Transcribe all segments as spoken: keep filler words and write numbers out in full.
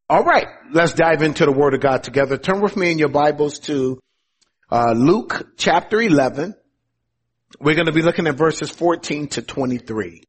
All right, let's dive into the Word of God together. Turn with me in your Bibles to uh, Luke chapter eleven. We're going to be looking at verses fourteen to twenty-three.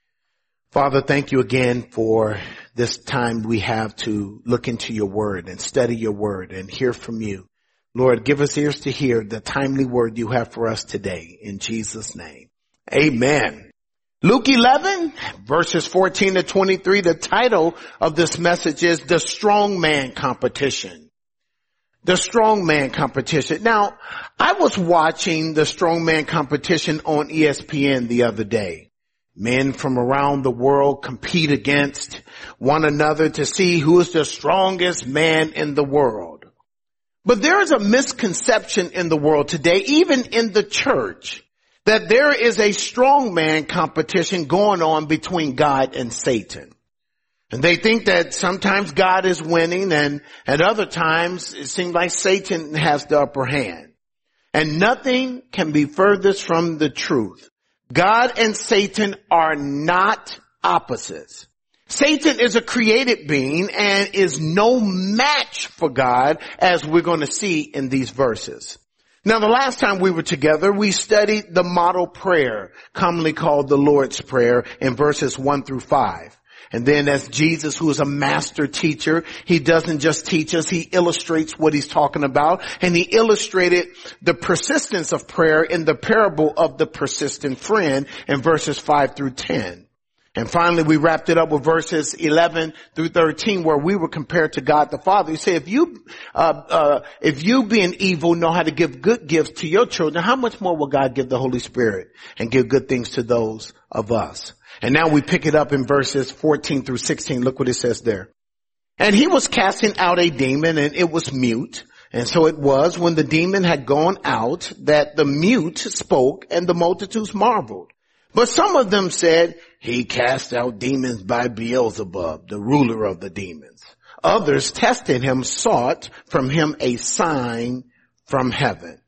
Father, thank you again for this time we have to look into your Word and study your Word and hear from you. Lord, give us ears to hear the timely word you have for us today. In Jesus' name, amen. Luke eleven, verses fourteen to twenty-three, the title of this message is The Strongman Competition. The Strongman Competition. Now, I was watching the Strongman Competition on E S P N the other day. Men from around the world compete against one another to see who is the strongest man in the world. But there is a misconception in the world today, even in the church, that there is a strongman competition going on between God and Satan. And they think that sometimes God is winning and at other times it seems like Satan has the upper hand. And nothing can be furthest from the truth. God and Satan are not opposites. Satan is a created being and is no match for God, as we're going to see in these verses. Now, the last time we were together, we studied the model prayer, commonly called the Lord's Prayer, in verses one through five. And then as Jesus, who is a master teacher, he doesn't just teach us, he illustrates what he's talking about. And he illustrated the persistence of prayer in the parable of the persistent friend in verses five through ten. And finally, we wrapped it up with verses eleven through thirteen, where we were compared to God the Father. He said, if you, uh, uh, if you being evil know how to give good gifts to your children, how much more will God give the Holy Spirit and give good things to those of us? And now we pick it up in verses fourteen through sixteen. Look what it says there. And he was casting out a demon, and it was mute. And so it was, when the demon had gone out, that the mute spoke, and the multitudes marveled. But some of them said, he cast out demons by Beelzebub, the ruler of the demons. Others, testing him, sought from him a sign from heaven.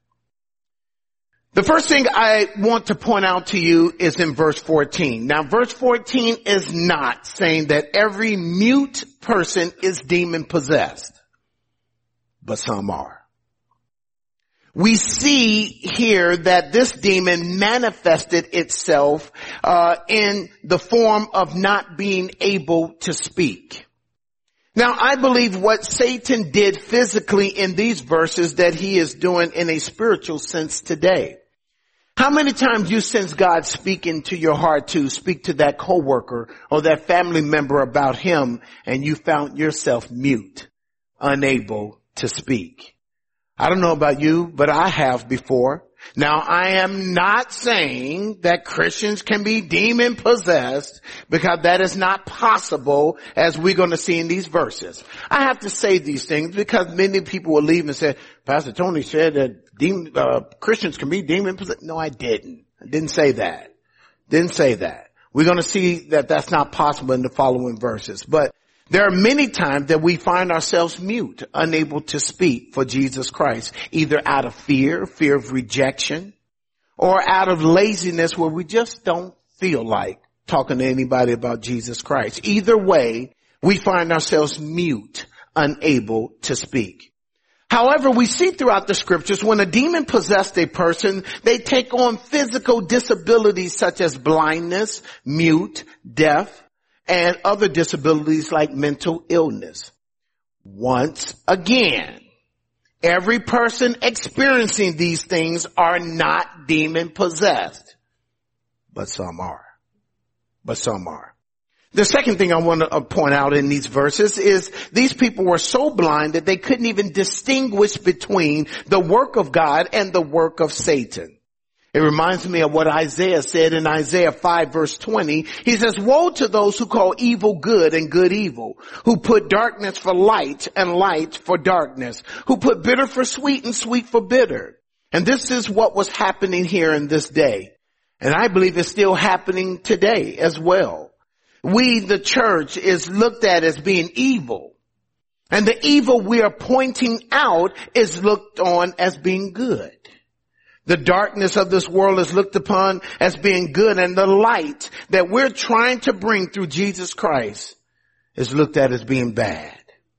The first thing I want to point out to you is in verse fourteen. Now, verse fourteen is not saying that every mute person is demon possessed, but some are. We see here that this demon manifested itself uh in the form of not being able to speak. Now, I believe what Satan did physically in these verses that he is doing in a spiritual sense today. How many times you sense God speaking to your heart to speak to that coworker or that family member about him, and you found yourself mute, unable to speak? I don't know about you, but I have before. Now, I am not saying that Christians can be demon possessed, because that is not possible, as we're going to see in these verses. I have to say these things because many people will leave and say, Pastor Tony said that demon, uh, Christians can be demon possessed. No, I didn't. I didn't say that. Didn't say that. We're going to see that that's not possible in the following verses. But there are many times that we find ourselves mute, unable to speak for Jesus Christ, either out of fear, fear of rejection, or out of laziness where we just don't feel like talking to anybody about Jesus Christ. Either way, we find ourselves mute, unable to speak. However, we see throughout the scriptures when a demon possessed a person, they take on physical disabilities such as blindness, mute, deaf, and other disabilities like mental illness. Once again, every person experiencing these things are not demon possessed, but some are. But some are. The second thing I want to point out in these verses is these people were so blind that they couldn't even distinguish between the work of God and the work of Satan. It reminds me of what Isaiah said in Isaiah five verse twenty. He says, woe to those who call evil good and good evil, who put darkness for light and light for darkness, who put bitter for sweet and sweet for bitter. And this is what was happening here in this day. And I believe it's still happening today as well. We, the church, is looked at as being evil. And the evil we are pointing out is looked on as being good. The darkness of this world is looked upon as being good, and the light that we're trying to bring through Jesus Christ is looked at as being bad.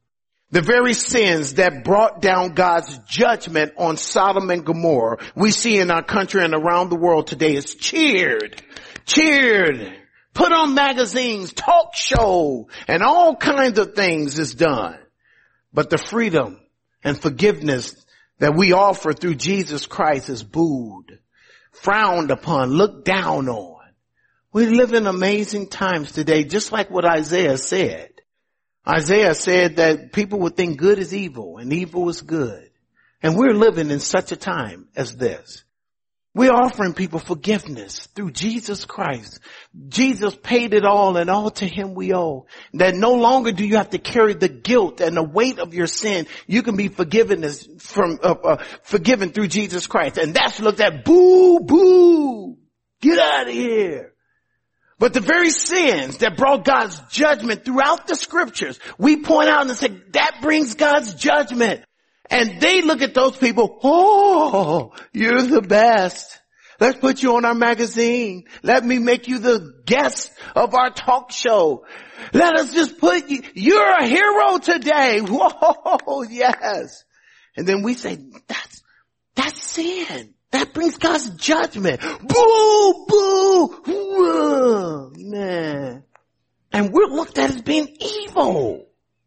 The very sins that brought down God's judgment on Sodom and Gomorrah, we see in our country and around the world today is cheered, cheered, put on magazines, talk show, and all kinds of things is done. But the freedom and forgiveness that we offer through Jesus Christ is booed, frowned upon, looked down on. We live in amazing times today, just like what Isaiah said. Isaiah said that people would think good is evil and evil is good. And we're living in such a time as this. We're offering people forgiveness through Jesus Christ. Jesus paid it all, and all to him we owe. That no longer do you have to carry the guilt and the weight of your sin. You can be forgiven as from uh, uh, forgiven through Jesus Christ. And that's looked at, boo, boo, get out of here. But the very sins that brought God's judgment throughout the scriptures, we point out and say, that brings God's judgment. And they look at those people, oh, you're the best. Let's put you on our magazine. Let me make you the guest of our talk show. Let us just put you, you're a hero today. Whoa, yes. And then we say, that's, that's sin. That brings God's judgment. Boo, boo, whoa, man. And we're looked at as being evil.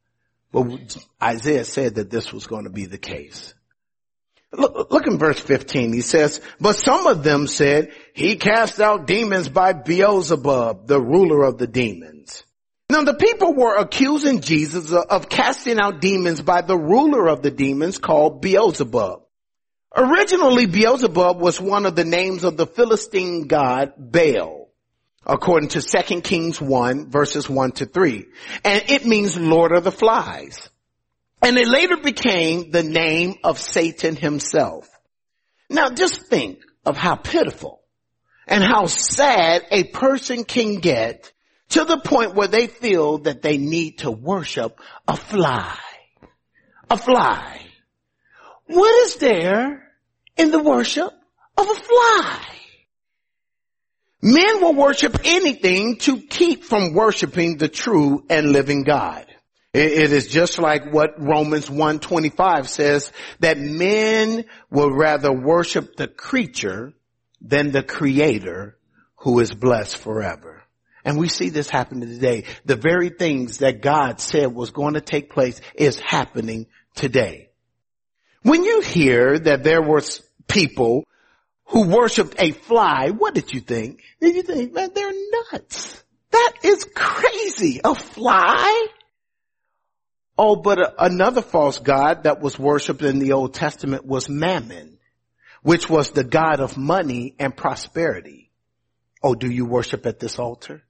But Isaiah said that this was going to be the case. Look, look in verse fifteen. He says, but some of them said, he cast out demons by Beelzebub, the ruler of the demons. Now the people were accusing Jesus of casting out demons by the ruler of the demons called Beelzebub. Originally, Beelzebub was one of the names of the Philistine god Baal, according to Second Kings one, verses one to three. And it means Lord of the Flies. And it later became the name of Satan himself. Now just think of how pitiful and how sad a person can get to the point where they feel that they need to worship a fly. A fly. What is there in the worship of a fly? Men will worship anything to keep from worshiping the true and living God. It is just like what Romans one twenty-five says, that men will rather worship the creature than the Creator, who is blessed forever. And we see this happening today. The very things that God said was going to take place is happening today. When you hear that there were people who worshiped a fly, what did you think? Did you think, man, they're nuts? That is crazy. A fly? Oh, but a, another false god that was worshiped in the Old Testament was Mammon, which was the god of money and prosperity. Oh, do you worship at this altar?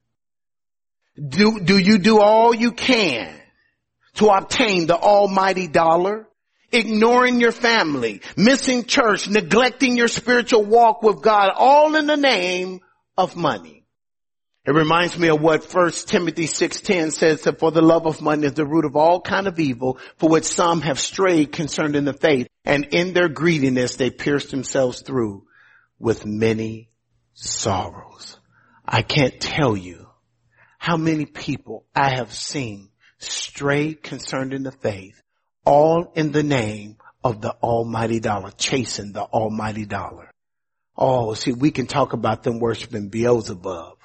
Do, do you do all you can to obtain the almighty dollar? Ignoring your family, missing church, neglecting your spiritual walk with God, all in the name of money. It reminds me of what First Timothy six ten says, that for the love of money is the root of all kind of evil, for which some have strayed concerned in the faith, and in their greediness they pierced themselves through with many sorrows. I can't tell you how many people I have seen stray concerned in the faith, all in the name of the almighty dollar, chasing the almighty dollar. Oh, see, we can talk about them worshiping Beelzebub.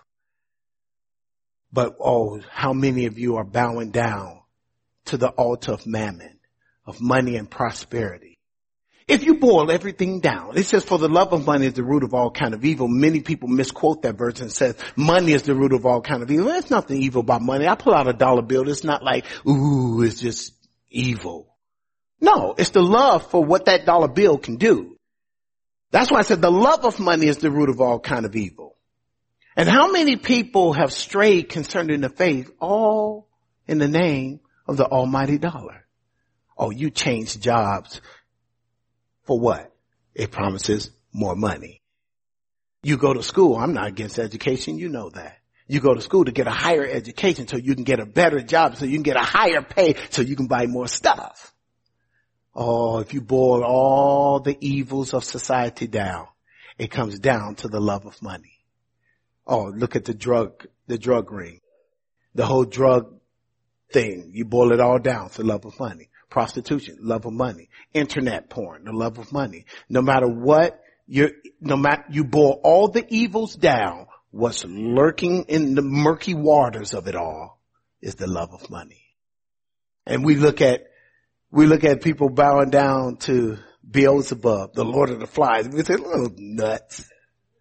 But oh, how many of you are bowing down to the altar of mammon, of money and prosperity? If you boil everything down, it says, for the love of money is the root of all kind of evil. Many people misquote that verse and says, money is the root of all kind of evil. There's nothing evil about money. I pull out a dollar bill. It's not like, ooh, it's just evil. No, it's the love for what that dollar bill can do. That's why I said the love of money is the root of all kind of evil. And how many people have strayed concerning the faith, all in the name of the almighty dollar? Oh, you change jobs for what? It promises more money. You go to school. I'm not against education. You know that. You go to school to get a higher education so you can get a better job, so you can get a higher pay, so you can buy more stuff. Oh, if you boil all the evils of society down, it comes down to the love of money. Oh, look at the drug, the drug ring, the whole drug thing. You boil it all down to the love of money. Prostitution, love of money. Internet porn, the love of money. No matter what, you no matter, you boil all the evils down, what's lurking in the murky waters of it all is the love of money. And we look at, we look at people bowing down to Beelzebub, the Lord of the Flies. We say, little nuts.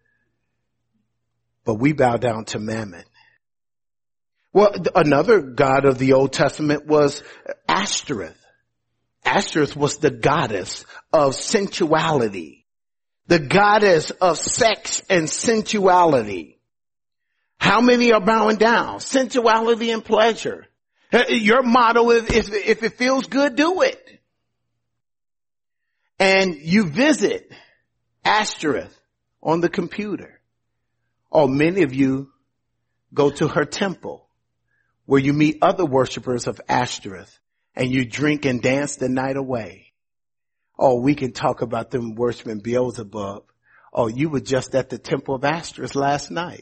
But we bow down to Mammon. Well, another god of the Old Testament was Ashtoreth. Ashtoreth was the goddess of sensuality, the goddess of sex and sensuality. How many are bowing down? Sensuality and pleasure. Your motto is, if, if it feels good, do it. And you visit Ashtoreth on the computer. Or many of you go to her temple where you meet other worshipers of Ashtoreth and you drink and dance the night away. Oh, we can talk about them worshiping Beelzebub. Oh, you were just at the temple of Ashtoreth last night.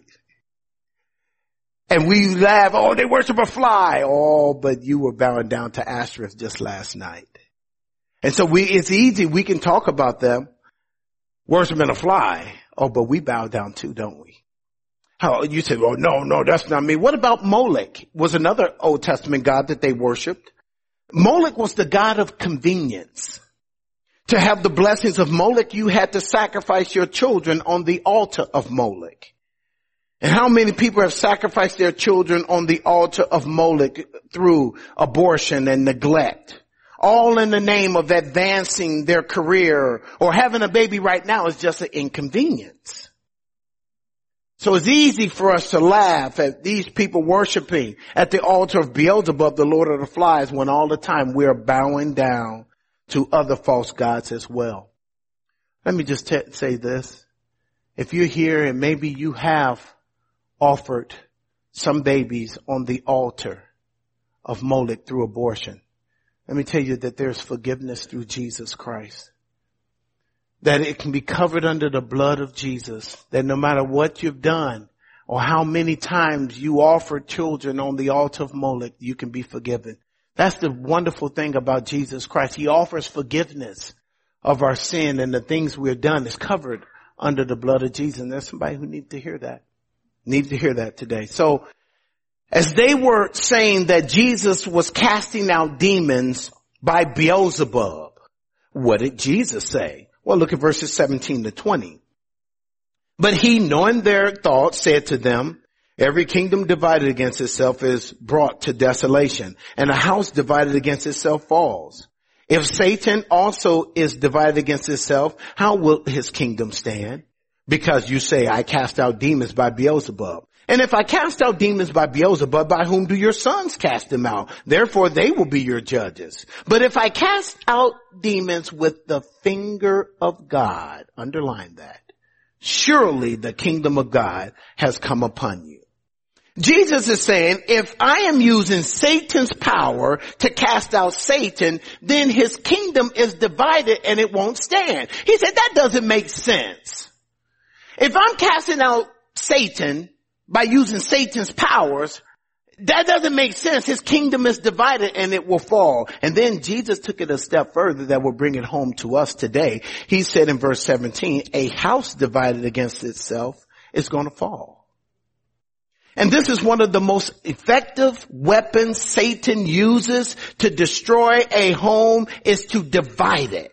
And we laugh, oh, they worship a fly. Oh, but you were bowing down to Ashtoreth just last night. And so we, it's easy. We can talk about them worshiping a fly. Oh, but we bow down too, don't we? How you say, oh, no, no, that's not me. What about Molech? Was another Old Testament god that they worshiped. Molech was the god of convenience. To have the blessings of Molech, you had to sacrifice your children on the altar of Molech. And how many people have sacrificed their children on the altar of Molech through abortion and neglect? All in the name of advancing their career, or having a baby right now is just an inconvenience. So it's easy for us to laugh at these people worshiping at the altar of Beelzebub, the Lord of the Flies, when all the time we're bowing down to other false gods as well. Let me just t- say this. If you're here and maybe you have offered some babies on the altar of Molech through abortion, let me tell you that there's forgiveness through Jesus Christ. That it can be covered under the blood of Jesus. That no matter what you've done or how many times you offered children on the altar of Molech, you can be forgiven. That's the wonderful thing about Jesus Christ. He offers forgiveness of our sin, and the things we've done is covered under the blood of Jesus. And there's somebody who needs to hear that. Needs to hear that today. So as they were saying that Jesus was casting out demons by Beelzebub, what did Jesus say? Well, look at verses seventeen to twenty. But he, knowing their thoughts, said to them, every kingdom divided against itself is brought to desolation, and a house divided against itself falls. If Satan also is divided against itself, how will his kingdom stand? Because you say, I cast out demons by Beelzebub. And if I cast out demons by Beelzebub, by whom do your sons cast them out? Therefore they will be your judges. But if I cast out demons with the finger of God, underline that, surely the kingdom of God has come upon you. Jesus is saying, if I am using Satan's power to cast out Satan, then his kingdom is divided and it won't stand. He said, that doesn't make sense. If I'm casting out Satan by using Satan's powers, that doesn't make sense. His kingdom is divided and it will fall. And then Jesus took it a step further that will bring it home to us today. He said in verse seventeen, a house divided against itself is going to fall. And this is one of the most effective weapons Satan uses to destroy a home, is to divide it.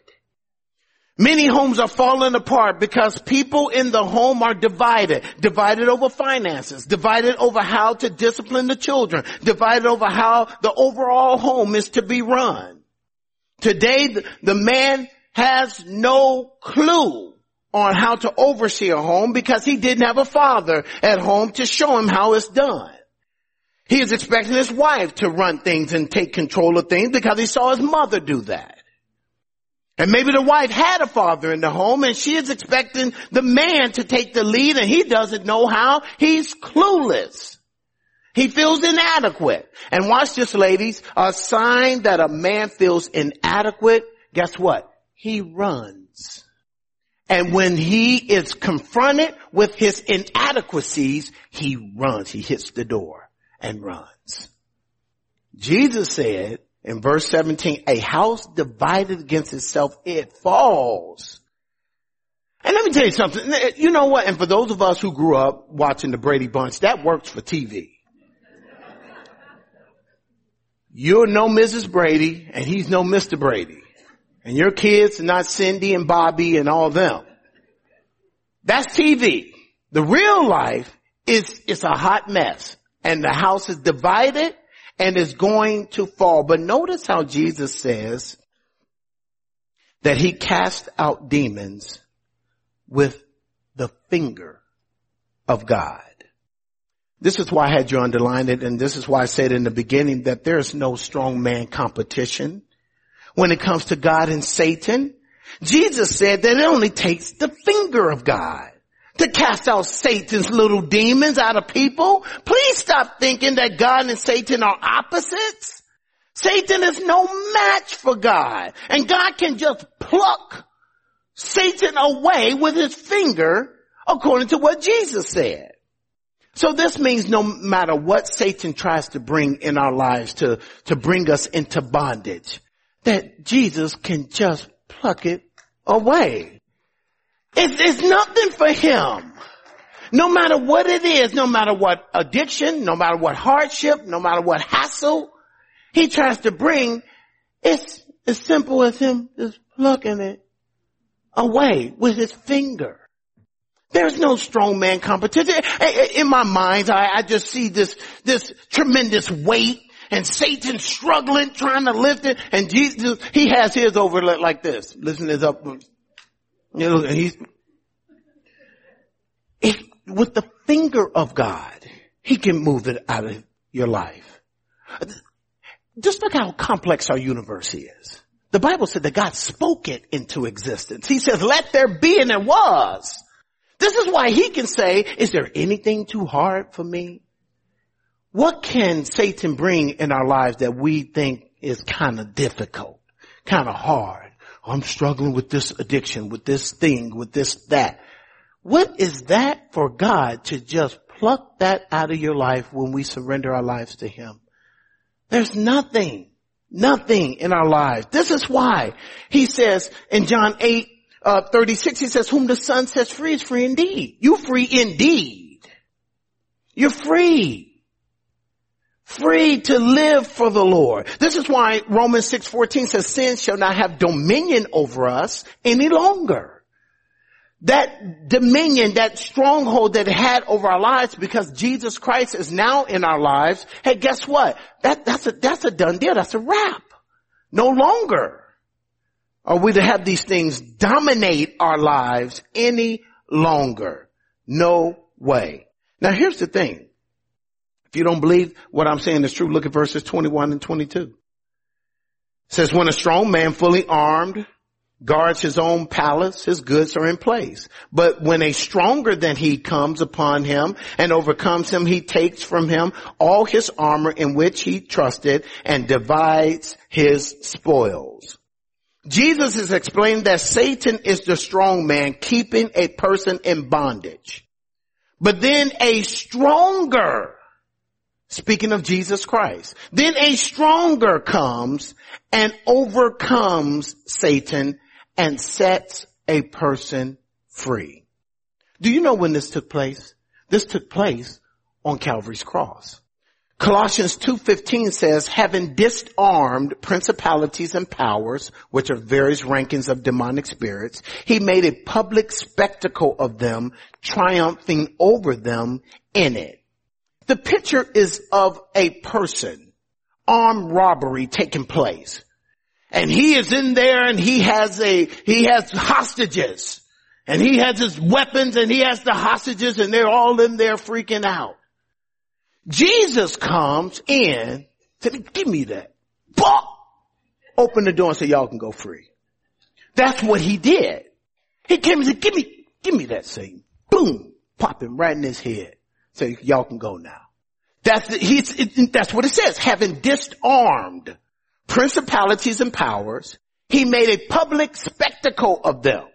Many homes are falling apart because people in the home are divided. Divided over finances. Divided over how to discipline the children. Divided over how the overall home is to be run. Today, the, the man has no clue on how to oversee a home because he didn't have a father at home to show him how it's done. He is expecting his wife to run things and take control of things because he saw his mother do that. And maybe the wife had a father in the home and she is expecting the man to take the lead and he doesn't know how. He's clueless. He feels inadequate. And watch this, ladies. A sign that a man feels inadequate, guess what? He runs. And when he is confronted with his inadequacies, he runs. He hits the door and runs. Jesus said, in verse seventeen, a house divided against itself, it falls. And let me tell you something. You know what? And for those of us who grew up watching the Brady Bunch, that works for T V. You're no Missus Brady and he's no Mister Brady. And your kids are not Cindy and Bobby and all them. That's T V. The real life is, it's a hot mess. And the house is divided and is going to fall. But notice how Jesus says that he cast out demons with the finger of God. This is why I had you underline it, and this is why I said in the beginning that there is no strongman competition when it comes to God and Satan. Jesus said that it only takes the finger of God to cast out Satan's little demons out of people. Please stop thinking that God and Satan are opposites. Satan is no match for God, and God can just pluck Satan away with his finger according to what Jesus said. So this means no matter what Satan tries to bring in our lives to, to bring us into bondage, that Jesus can just pluck it away. It's, it's nothing for him. No matter what it is, no matter what addiction, no matter what hardship, no matter what hassle he tries to bring, it's as simple as him just plucking it away with his finger. There's no strongman competition. In my mind, I, I just see this, this tremendous weight and Satan struggling, trying to lift it. And Jesus, he has his over like this. Listen to this up. You know, and he's, if, with the finger of God, he can move it out of your life. Just look how complex our universe is. The Bible said that God spoke it into existence. He says, let there be, and there was. This is why he can say, is there anything too hard for me? What can Satan bring in our lives that we think is kind of difficult, kind of hard? I'm struggling with this addiction, with this thing, with this, that. What is that for God to just pluck that out of your life when we surrender our lives to him? There's nothing, nothing in our lives. This is why he says in John eight, Uh, thirty-six, he says, whom the Son sets free is free indeed. You free indeed. You're free. Free to live for the Lord. This is why Romans six fourteen says, sin shall not have dominion over us any longer. That dominion, that stronghold that it had over our lives, because Jesus Christ is now in our lives, hey, guess what? That, that's a, that's a done deal. That's a wrap. No longer are we to have these things dominate our lives any longer. No way. Now here's the thing. If you don't believe what I'm saying is true, look at verses twenty-one and twenty-two. It says, when a strong man fully armed guards his own palace, his goods are in place. But when a stronger than he comes upon him and overcomes him, he takes from him all his armor in which he trusted and divides his spoils. Jesus is explaining that Satan is the strong man keeping a person in bondage. But then a stronger, speaking of Jesus Christ, then a stronger comes and overcomes Satan and sets a person free. Do you know when this took place? This took place on Calvary's cross. Colossians two fifteen says, having disarmed principalities and powers, which are various rankings of demonic spirits, he made a public spectacle of them, triumphing over them in it. The picture is of a person, armed robbery taking place. And he is in there and he has a, he has hostages. And he has his weapons and he has the hostages and they're all in there freaking out. Jesus comes in, said, give me that. Bah! Open the door and say, y'all can go free. That's what he did. He came and said, give me, give me that Satan. Boom! Pop him right in his head. Say, y'all can go now. That's, the, he's, it, that's what it says. Having disarmed principalities and powers, he made a public spectacle of them.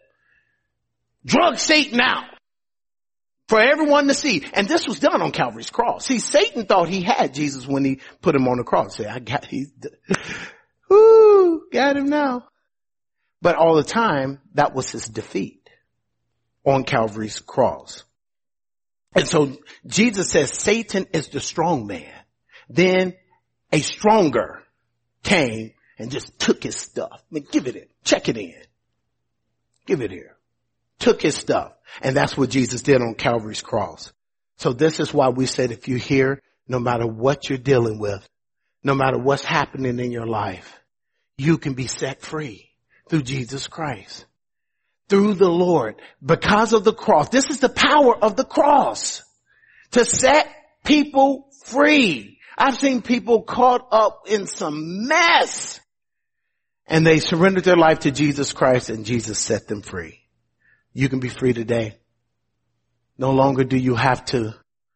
Drug Satan out. For everyone to see. And this was done on Calvary's cross. See, Satan thought he had Jesus when he put him on the cross. Say, I got, he's, look at him now. But all the time, that was his defeat on Calvary's cross. And so Jesus says Satan is the strong man. Then a stronger came and just took his stuff. I mean, give it in. Check it in. Give it here. Took his stuff. And that's what Jesus did on Calvary's cross. So this is why we said if you're here, no matter what you're dealing with, no matter what's happening in your life, you can be set free through Jesus Christ. Through the Lord. Because of the cross. This is the power of the cross. To set people free. I've seen people caught up in some mess. And they surrendered their life to Jesus Christ and Jesus set them free. You can be free today. No longer do you have to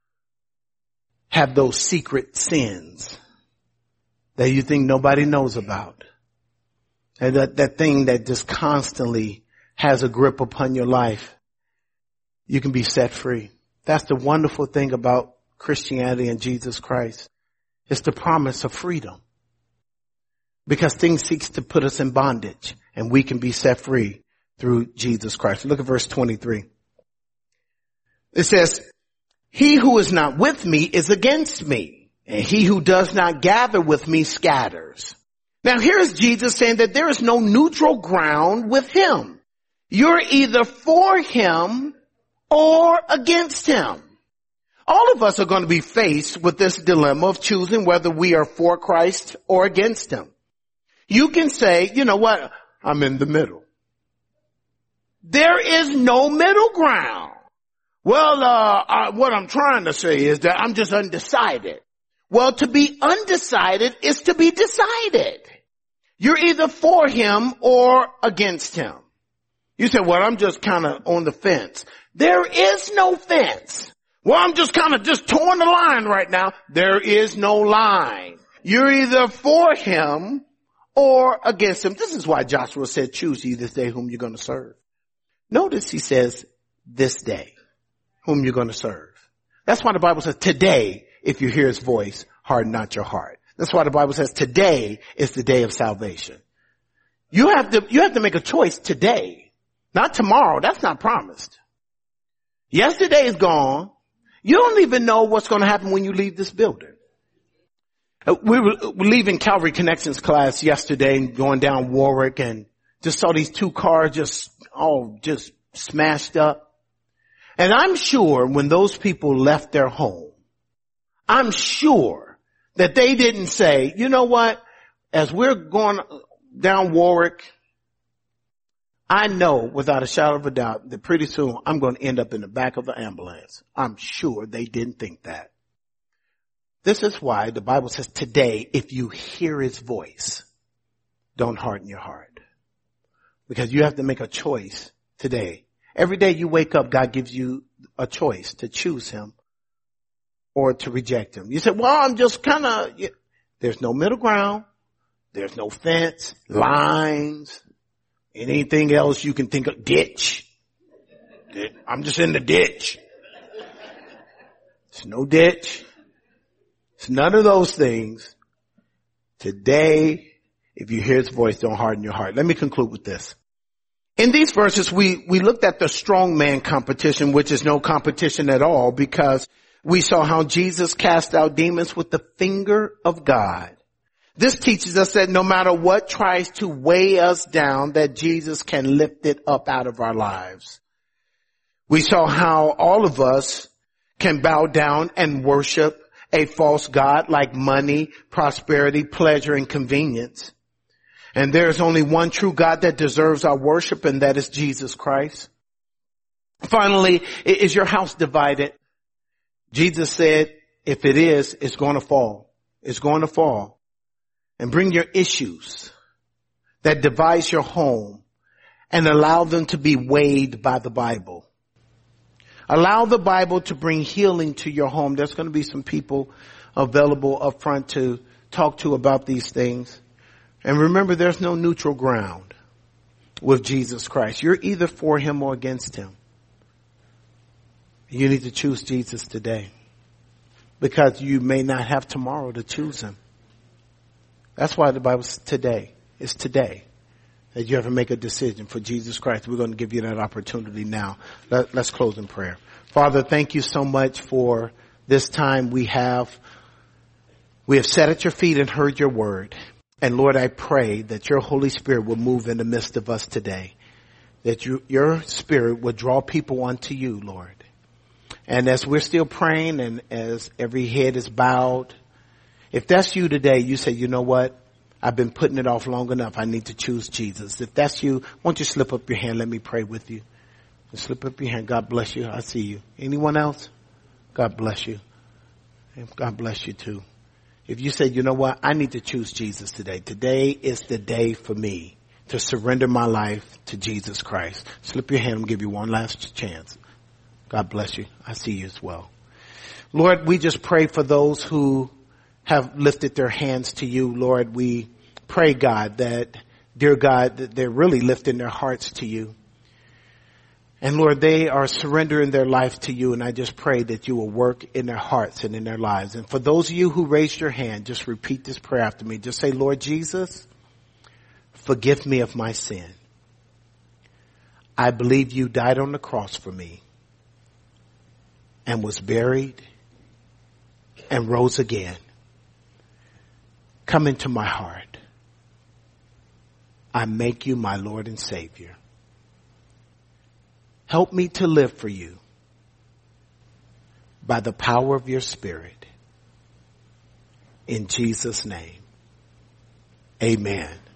have those secret sins that you think nobody knows about. And that, that thing that just constantly has a grip upon your life. You can be set free. That's the wonderful thing about Christianity and Jesus Christ. It's the promise of freedom. Because things seeks to put us in bondage and we can be set free through Jesus Christ. Look at verse twenty-three. It says, he who is not with me is against me, and he who does not gather with me scatters. Now here's Jesus saying that there is no neutral ground with him. You're either for him or against him. All of us are going to be faced with this dilemma of choosing whether we are for Christ or against him. You can say, you know what, I'm in the middle. There is no middle ground. Well, uh, uh, what I'm trying to say is that I'm just undecided. Well, to be undecided is to be decided. You're either for him or against him. You say, well, I'm just kind of on the fence. There is no fence. Well, I'm just kind of just towing the line right now. There is no line. You're either for him or against him. This is why Joshua said, choose ye this day whom you're going to serve. Notice he says, this day, whom you're going to serve. That's why the Bible says, today, if you hear his voice, harden not your heart. That's why the Bible says, today is the day of salvation. You have to, you have to make a choice today, not tomorrow. That's not promised. Yesterday is gone. You don't even know what's going to happen when you leave this building. We were leaving Calvary Connections class yesterday and going down Warwick and just saw these two cars just all just smashed up. And I'm sure when those people left their home, I'm sure that they didn't say, you know what, as we're going down Warwick, I know without a shadow of a doubt that pretty soon I'm going to end up in the back of the ambulance. I'm sure they didn't think that. This is why the Bible says today, if you hear his voice, don't harden your heart. Because you have to make a choice today. Every day you wake up, God gives you a choice to choose him or to reject him. You say, well, I'm just kind of, there's no middle ground. There's no fence, lines, anything else you can think of, ditch. I'm just in the ditch. It's no ditch. It's none of those things. Today, if you hear his voice, don't harden your heart. Let me conclude with this. In these verses, we, we looked at the strongman competition, which is no competition at all, because we saw how Jesus cast out demons with the finger of God. This teaches us that no matter what tries to weigh us down, that Jesus can lift it up out of our lives. We saw how all of us can bow down and worship a false god like money, prosperity, pleasure, and convenience. And there is only one true God that deserves our worship, and that is Jesus Christ. Finally, is your house divided? Jesus said, if it is, it's going to fall. It's going to fall. And bring your issues that devise your home and allow them to be weighed by the Bible. Allow the Bible to bring healing to your home. There's going to be some people available up front to talk to about these things. And remember, there's no neutral ground with Jesus Christ. You're either for him or against him. You need to choose Jesus today, because you may not have tomorrow to choose him. That's why the Bible says today, It's today that you ever make a decision for Jesus Christ. We're going to give you that opportunity now. Let, let's close in prayer. Father, thank you so much for this time we have. We have sat at your feet and heard your word. And Lord, I pray that your Holy Spirit will move in the midst of us today. That you, your Spirit will draw people unto you, Lord. And as we're still praying and as every head is bowed, if that's you today, you say, you know what? I've been putting it off long enough. I need to choose Jesus. If that's you, won't you slip up your hand? Let me pray with you. Slip up your hand. God bless you. I see you. Anyone else? God bless you. God bless you too. If you say, you know what? I need to choose Jesus today. Today is the day for me to surrender my life to Jesus Christ. Slip your hand. I'm going to give you one last chance. God bless you. I see you as well. Lord, we just pray for those who have lifted their hands to you. Lord, we pray, God, that, dear God, that they're really lifting their hearts to you. And Lord, they are surrendering their life to you, and I just pray that you will work in their hearts and in their lives. And for those of you who raised your hand, just repeat this prayer after me. Just say, Lord Jesus, forgive me of my sin. I believe you died on the cross for me and was buried and rose again. Come into my heart. I make you my Lord and Savior. Help me to live for you by the power of your Spirit. In Jesus' name, amen.